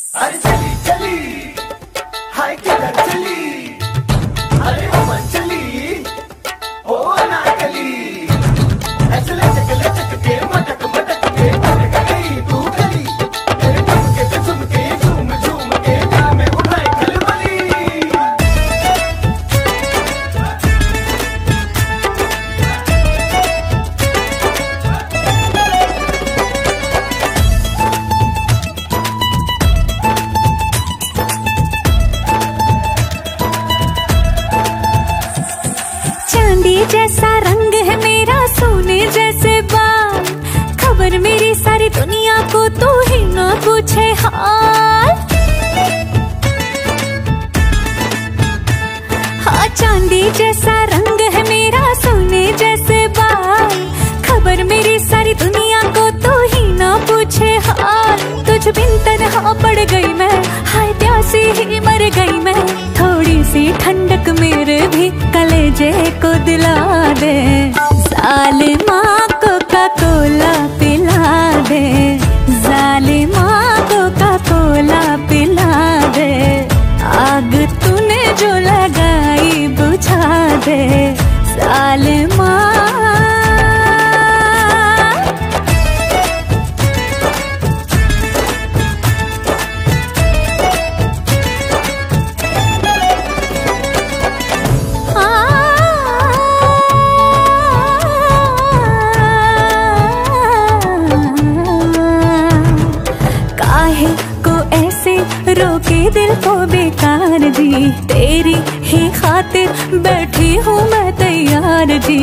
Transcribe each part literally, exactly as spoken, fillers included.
अरे चली चली हाय किधर चली, अरे ओ मन चली ओ अनारकली, ऐसे लचक लचक के मटक मटक के मटक गई तू गली, तेरे झुमके पे झुमके झूम झूम के दिल में उठाए खलबली। चांदी जैसा रंग है मेरा, सोने जैसे बाल, खबर मेरी सारी दुनिया को तू ही ना पूछे हाल। हाँ चांदी जैसा रंग है मेरा, सोने जैसे बाल, खबर मेरी सारी दुनिया को तू ही ना पूछे हाल। तुझ बिन तन्हा पड़ गई मैं, हाय प्यासी ही मर गई मैं, थोड़ी सी ठंडक मेरे भी कलेजे को दिला दे, जालिमा कोका कोला पिला दे, जालिमा कोका कोला पिला दे, आग तूने जो लगाई बुझा दे, जालिमा। रोके दिल को बेकार जी, तेरी ही खातिर बैठी हूँ मैं तैयार जी।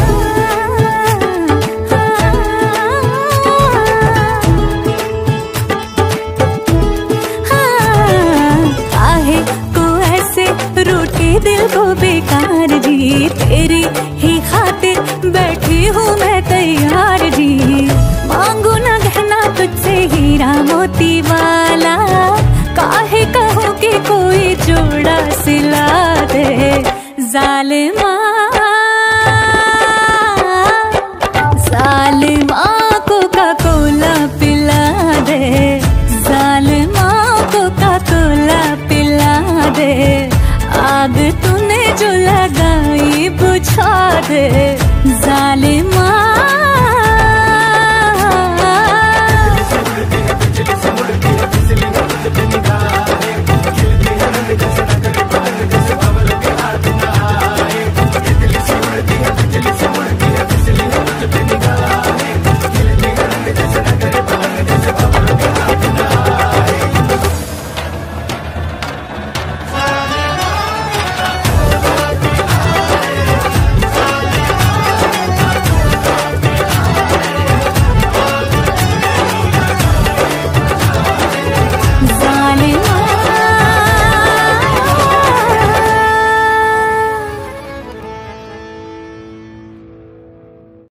हाँ, काहे को ऐसे रोके दिल को बेकार जी, तेरी ही खातिर बैठी हूँ मैं तैयार।